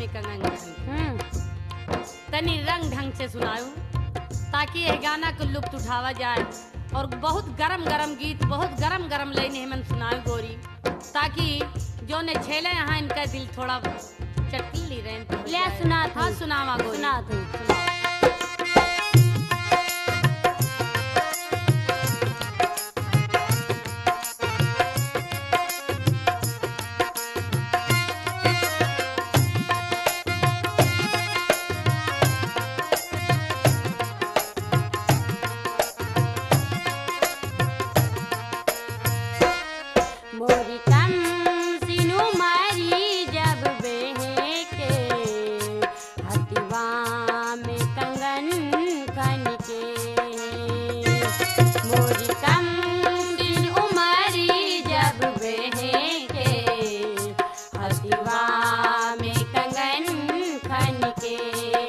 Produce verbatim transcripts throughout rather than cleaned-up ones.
में कंगन खन हम्म तनी रंग ढंग से सुनाऊं ताकि यह गाना को लुत्फ उठावा जाए और बहुत गरम गरम गीत बहुत गरम गरम लाइनें हमन सुनाऊं गोरी ताकि जो ने छेले यहाँ इनका दिल थोड़ा चटकी ली रहे ले सुना हाँ सुनावा गोरी सुना तू मोरी कम सिनु मारी जब बेहे के हतिवा में कंगन खन के मोरी कम सिनु मारी जब बेहे के हतिवा में कंगन खन के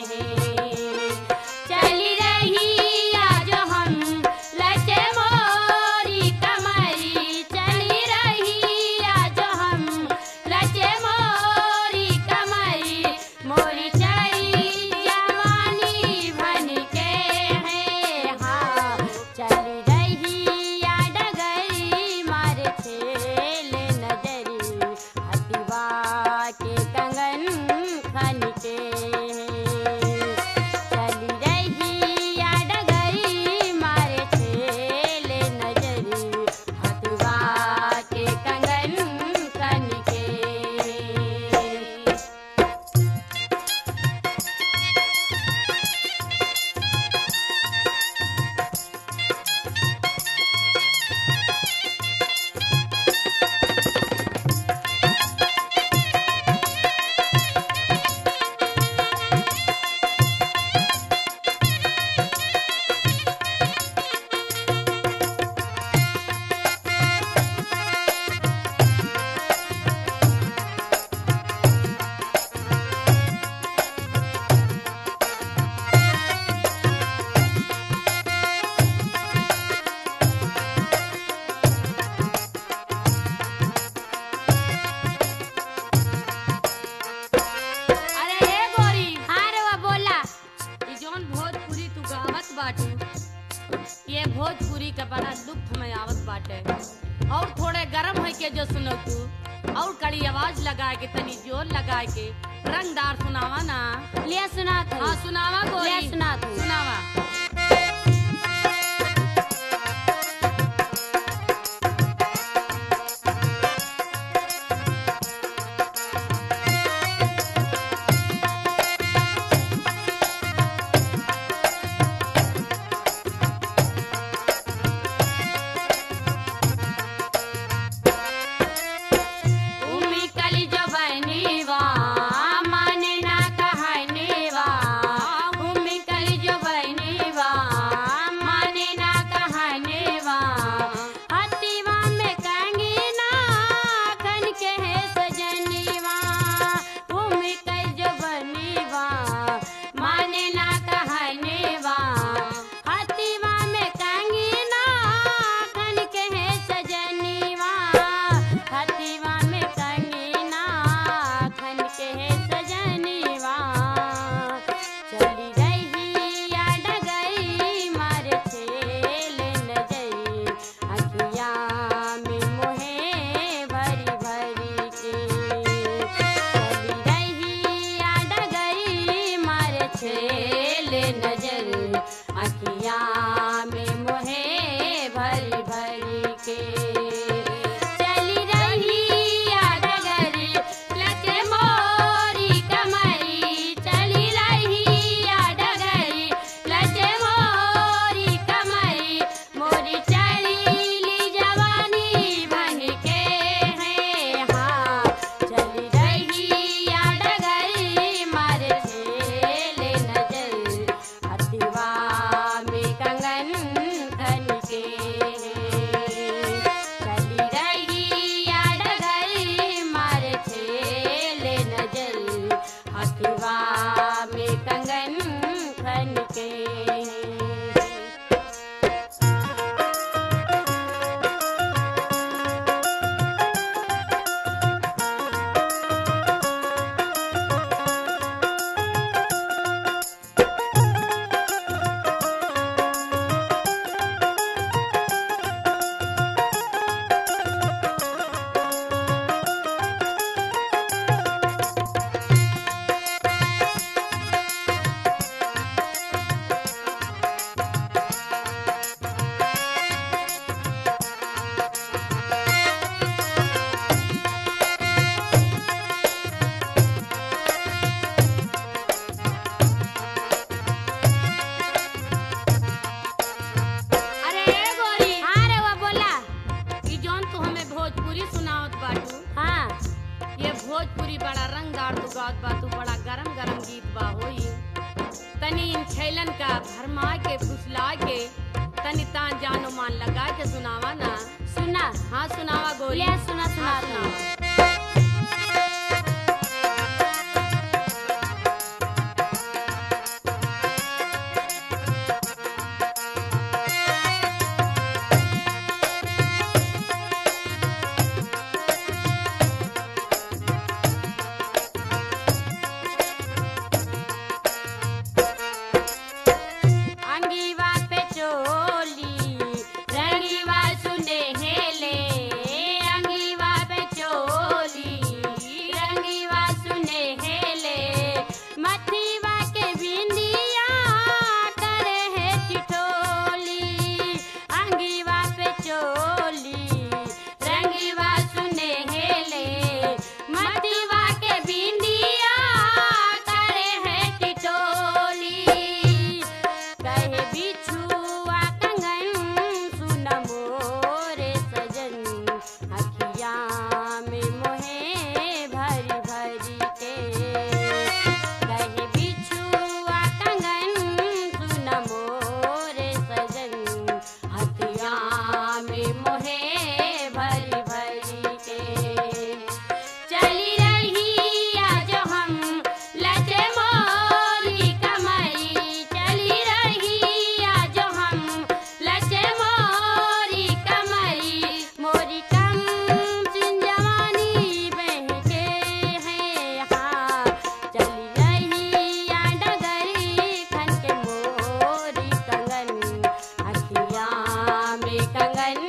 चली रही आज हम लचे मोरी कमरी चली रही आज हम लचे मोरी कमरी मोरी चली जवानी भन के है हाँ चली रही या डगरी मारे छेले नजरी हतिवा के कंगन खन के चली रही या डगरी मारे छेले नजरी हतिवा के कंगन खन के अरे ए गोरी हाँ रे वो बोला ई जौन भोजपुरी तू गावत बाटे ये भोजपुरी का बड़ा लुत्फ में आवत बाटे और थोड़े गरम है के जो सुनो तू और कड़ी आवाज लगा के तनी जोर लगा के रंगदार सुनावा ना ले सुना तू हाँ सुनावा गोरी ले सुना तू सुनावा उमी कली जो बहनीवा माने ना कहनेवा उमी कली जो बहनीवा गावत बा तू बड़ा गरम गरम गीत बा होई। तनी इन छैलन का भरमा के फुसला के तनी तान जानो मान लगा के सुनावा ना। सुना हाँ सुनावा गोरी। ले सुना सुना हाँ, सुना अंगीवा पे चोली रंगीवा सुने हेले अंगीवा पे चोली रंगीवा सुने हेले मथीवा के बिंदिया करे है टिटोली अंगीवा पे चोली रंगीवा सुने हेले मथीवा के बिंदिया करे है टिटोली कहे बिछुआ कंगन सुन मोरे सजन अखिया में मोहे भरी भरी के कहे बिछुआ कंगन सुन मोरे सजन अखिया में मोहे भरी भरी के चली रही आज हम लचे मोरी कमई चली रही आज हम लचे मोरी कमई मोरी कम सिन जवानी बहके है हाँ चली रही आ डगरी खन के मोरी कंगन अखिया में कंगन